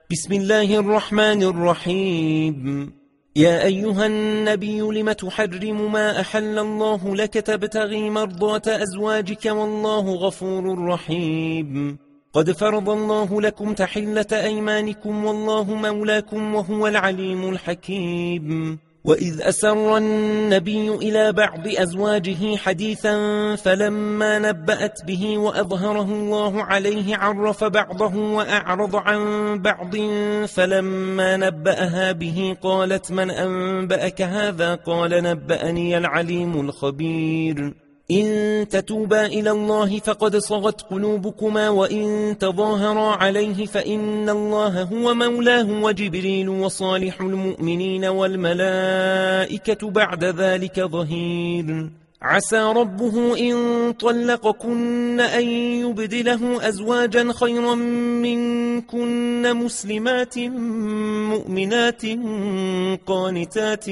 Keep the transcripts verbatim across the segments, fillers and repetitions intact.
بسم الله الرحمن الرحيم. يا أيها النبي لم تحرم ما أحل الله لك تبتغي مرضات أزواجك والله غفور رحيم. قد فرض الله لكم تحلة أيمانكم والله مولاكم وهو العليم الحكيم. وإذ أسر النبي إلى بعض أزواجه حديثا فلما نبأت به وأظهره الله عليه عرف بعضه وأعرض عن بعض فلما نبأها به قالت من أنبأك هذا قال نبأني العليم الخبير. إن تتوبا إلى الله فقد صغت قلوبكما وإن تظاهرا عليه فإن الله هو مولاه وجبريل وصالح المؤمنين والملائكة بعد ذلك ظهير. عسى ربه إن طلقكن أن يبدله أزواجا خيرا منكن مسلمات مؤمنات قانتات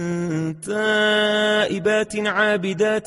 تائبات عابدات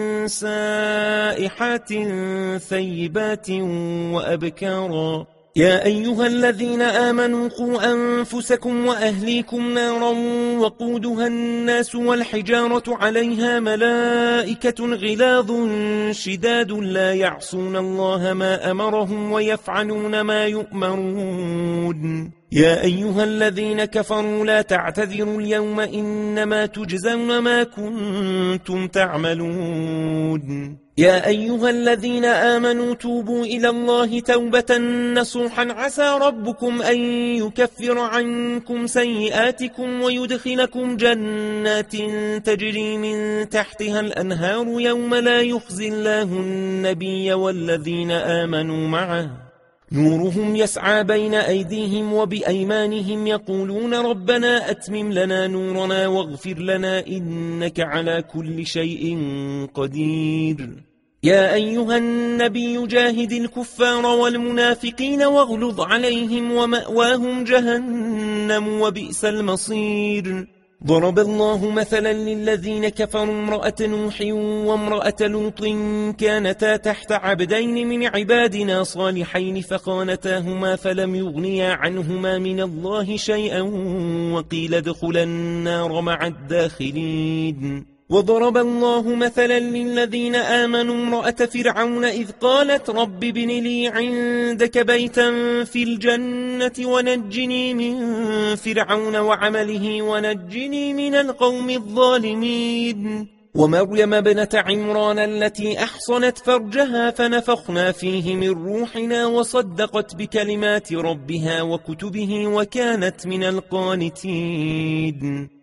سائحات ثيبات وأبكارا. يا أيها الذين آمنوا قوا أنفسكم وأهليكم نارا وقودها الناس والحجارة عليها ملائكة غلاظ شداد لا يعصون الله ما أمرهم ويفعلون ما يؤمرون. يا أيها الذين كفروا لا تعتذروا اليوم إنما تجزون ما كنتم تعملون. يا أيها الذين آمنوا توبوا إلى الله توبة نصوحا عسى ربكم أن يكفر عنكم سيئاتكم ويدخلكم جنات تجري من تحتها الأنهار يوم لا يخزي الله النبي والذين آمنوا معه نورهم يسعى بين أيديهم وبأيمانهم يقولون ربنا أتمم لنا نورنا واغفر لنا إنك على كل شيء قدير. يا أيها النبي جاهد الكفار والمنافقين واغلظ عليهم ومأواهم جهنم وبئس المصير. ضرب الله مثلا للذين كفروا امرأة نوح وامرأة لوط كانتا تحت عبدين من عبادنا صالحين فخانتاهما فلم يغنيا عنهما من الله شيئا وقيل ادخلا النار مع الداخلين. وضرب الله مثلا للذين آمنوا امرأة فرعون إذ قالت رب ابن لي عندك بيتا في الجنة ونجني من فرعون وعمله ونجني من القوم الظالمين. ومريم ابنة عمران التي أحصنت فرجها فنفخنا فيه من روحنا وصدقت بكلمات ربها وكتبه وكانت من القانتين.